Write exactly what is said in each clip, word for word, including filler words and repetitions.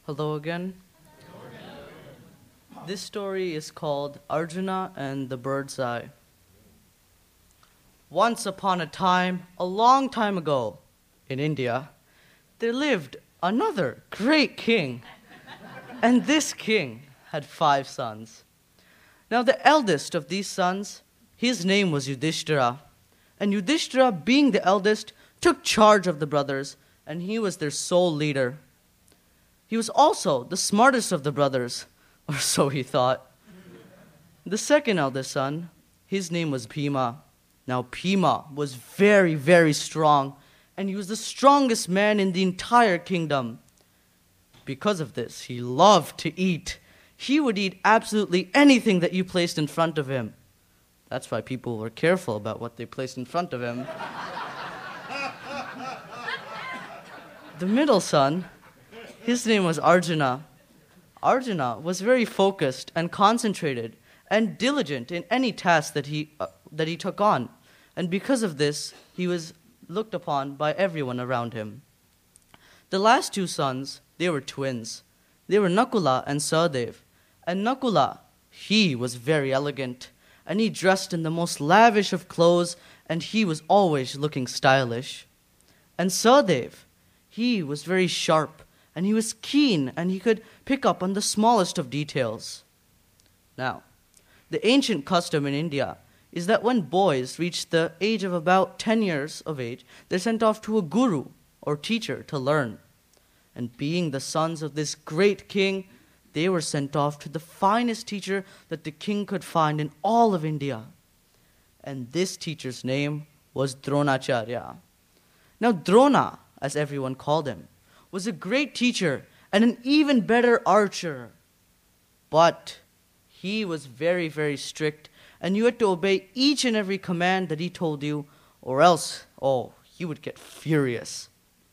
Hello again. This story is called Arjuna and the Bird's Eye. Once upon a time, a long time ago, in India, there lived another great king. And this king had five sons. Now the eldest of these sons, his name was Yudhishthira. And Yudhishthira, being the eldest, took charge of the brothers, and he was their sole leader. He was also the smartest of the brothers, or so he thought. The second eldest son, his name was Bhima. Now Bhima was very, very strong, and he was the strongest man in the entire kingdom. Because of this, he loved to eat. He would eat absolutely anything that you placed in front of him. That's why people were careful about what they placed in front of him. The middle son, his name was Arjuna. Arjuna was very focused and concentrated and diligent in any task that he, uh, that he took on. And because of this, he was looked upon by everyone around him. The last two sons, they were twins. They were Nakula and Sahadev. And Nakula, he was very elegant, and he dressed in the most lavish of clothes, and he was always looking stylish. And Sahadev, he was very sharp, and he was keen, and he could pick up on the smallest of details. Now, the ancient custom in India is that when boys reach the age of about ten years of age, they're sent off to a guru or teacher to learn. And being the sons of this great king, they were sent off to the finest teacher that the king could find in all of India. And this teacher's name was Dronacharya. Now Drona, as everyone called him, was a great teacher and an even better archer. But he was very, very strict, and you had to obey each and every command that he told you, or else, oh, he would get furious.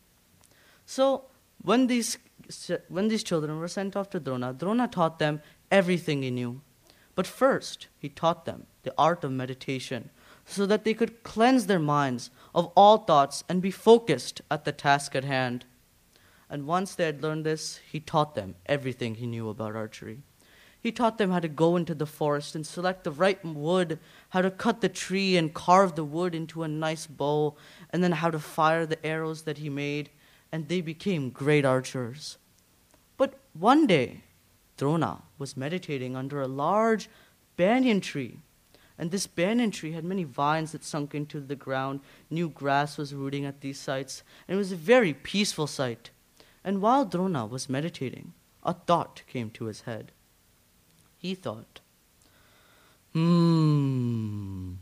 So when these when these children were sent off to Drona, Drona taught them everything he knew. But first, he taught them the art of meditation, so that they could cleanse their minds of all thoughts and be focused at the task at hand. And once they had learned this, he taught them everything he knew about archery. He taught them how to go into the forest and select the right wood, how to cut the tree and carve the wood into a nice bow, and then how to fire the arrows that he made, and they became great archers. But one day, Drona was meditating under a large banyan tree, and this banyan tree had many vines that sunk into the ground. New grass was rooting at these sites, and it was a very peaceful sight. And while Drona was meditating, a thought came to his head. He thought, Hmm,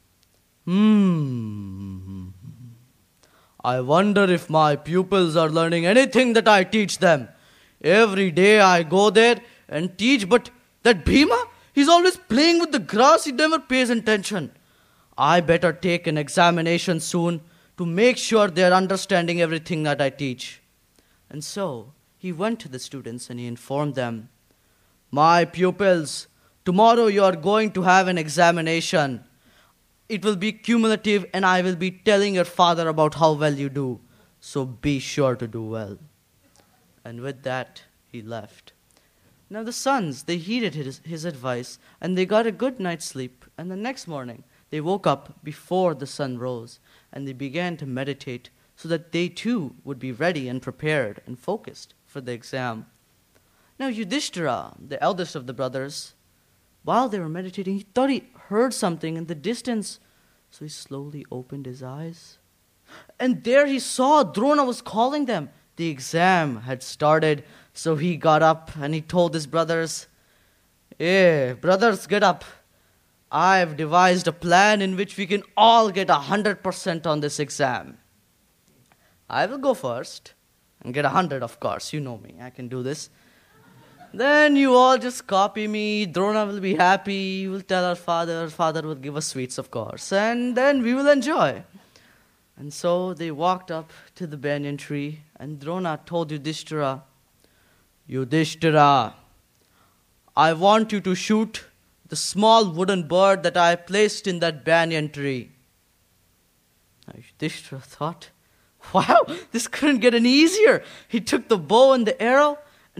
hmm, I wonder if my pupils are learning anything that I teach them. Every day I go there and teach, but that Bhima, he's always playing with the grass, he never pays attention. I better take an examination soon to make sure they're understanding everything that I teach. And so he went to the students and he informed them, My pupils, tomorrow you are going to have an examination. It will be cumulative, and I will be telling your father about how well you do. So be sure to do well. And with that, he left. Now the sons, they heeded his, his advice, and they got a good night's sleep. And the next morning, they woke up before the sun rose, and they began to meditate so that they too would be ready and prepared and focused for the exam. Now Yudhishthira, the eldest of the brothers, while they were meditating, he thought he heard something in the distance. So he slowly opened his eyes. And there he saw Drona was calling them. The exam had started. So he got up and he told his brothers, Hey, brothers, get up. I've devised a plan in which we can all get one hundred percent on this exam. I will go first and get one hundred, of course. You know me. I can do this. Then you all just copy me. Drona will be happy. We'll tell our father. Father will give us sweets, of course. And then we will enjoy. And so they walked up to the banyan tree. And Drona told Yudhishthira, Yudhishthira, I want you to shoot the small wooden bird that I placed in that banyan tree. Now Yudhishthira thought, wow, this couldn't get any easier. He took the bow and the arrow,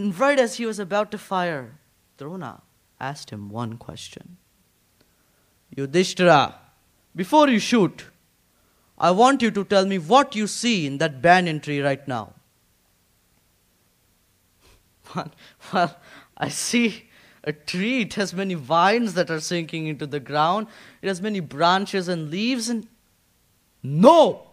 And right as he was about to fire, Drona asked him one question. Yudhishthira, before you shoot, I want you to tell me what you see in that banyan tree right now. Well, I see a tree. It has many vines that are sinking into the ground. It has many branches and leaves. And no,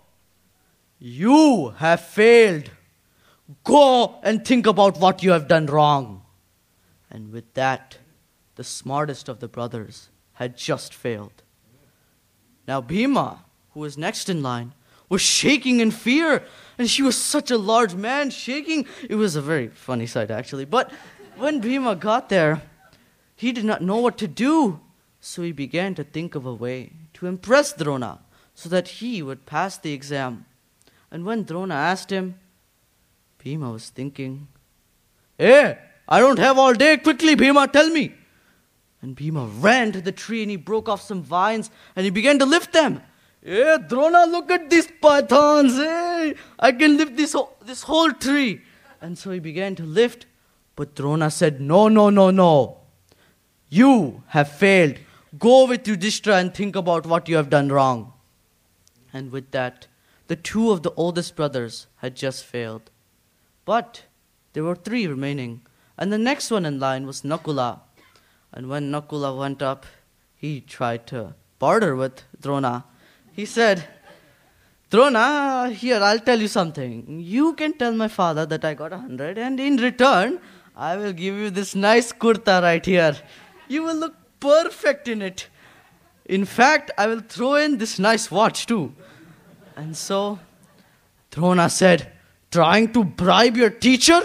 you have failed. Go and think about what you have done wrong. And with that, the smartest of the brothers had just failed. Now Bhima, who was next in line, was shaking in fear. And she was such a large man, shaking. It was a very funny sight, actually. But when Bhima got there, he did not know what to do. So he began to think of a way to impress Drona so that he would pass the exam. And when Drona asked him, Bhima was thinking, Hey, I don't have all day. Quickly, Bhima, tell me. And Bhima ran to the tree and he broke off some vines and he began to lift them. Hey, Drona, look at these pythons. Hey, I can lift this, whole, this whole tree. And so he began to lift. But Drona said, No, no, no, no. You have failed. Go with Yudhishthira and think about what you have done wrong. And with that, the two of the oldest brothers had just failed. But there were three remaining. And the next one in line was Nakula. And when Nakula went up, he tried to barter with Drona. He said, Drona, here, I'll tell you something. You can tell my father that I got a hundred, and in return, I will give you this nice kurta right here. You will look perfect in it. In fact, I will throw in this nice watch too. And so, Drona said, trying to bribe your teacher?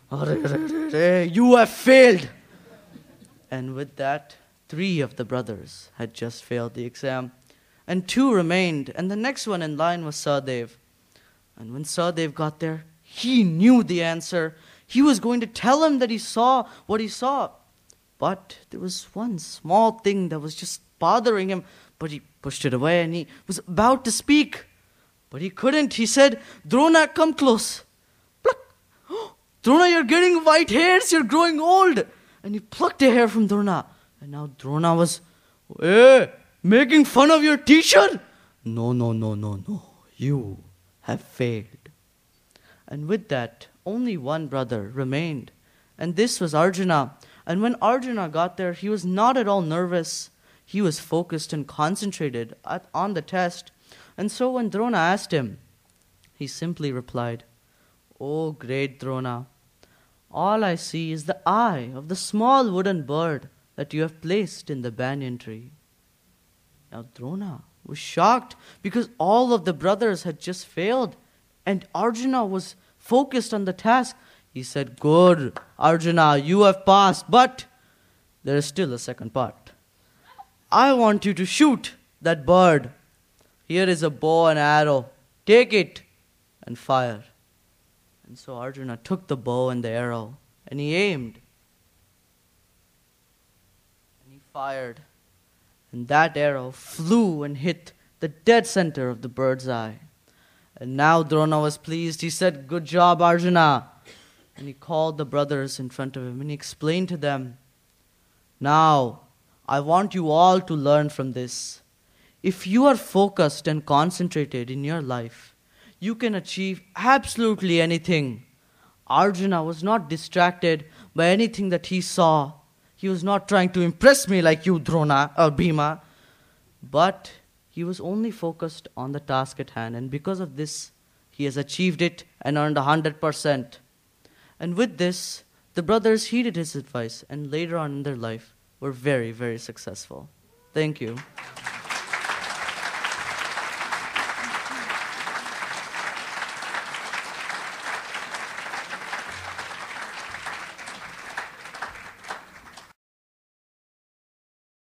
You have failed. And with that, three of the brothers had just failed the exam. And two remained, and the next one in line was Sahadev. And when Sahadev got there, he knew the answer. He was going to tell him that he saw what he saw. But there was one small thing that was just bothering him, but he pushed it away and he was about to speak. But he couldn't. He said, Drona, come close. Pluck. Oh, Drona, you're getting white hairs. You're growing old. And he plucked a hair from Drona. And now Drona was, Hey, making fun of your teacher? No, no, no, no, no. You have failed. And with that, only one brother remained. And this was Arjuna. And when Arjuna got there, he was not at all nervous. He was focused and concentrated at, on the test. And so when Drona asked him, he simply replied, Oh, great Drona, all I see is the eye of the small wooden bird that you have placed in the banyan tree. Now Drona was shocked because all of the brothers had just failed and Arjuna was focused on the task. He said, Good, Arjuna, you have passed, but there is still a second part. I want you to shoot that bird. Here is a bow and arrow. Take it and fire. And so Arjuna took the bow and the arrow and he aimed. And he fired. And that arrow flew and hit the dead center of the bird's eye. And now Drona was pleased. He said, Good job, Arjuna. And he called the brothers in front of him and he explained to them, Now, I want you all to learn from this. If you are focused and concentrated in your life, you can achieve absolutely anything. Arjuna was not distracted by anything that he saw. He was not trying to impress me like you, Drona or Bhima. But he was only focused on the task at hand. And because of this, he has achieved it and earned one hundred percent. And with this, the brothers heeded his advice and later on in their life were very, very successful. Thank you.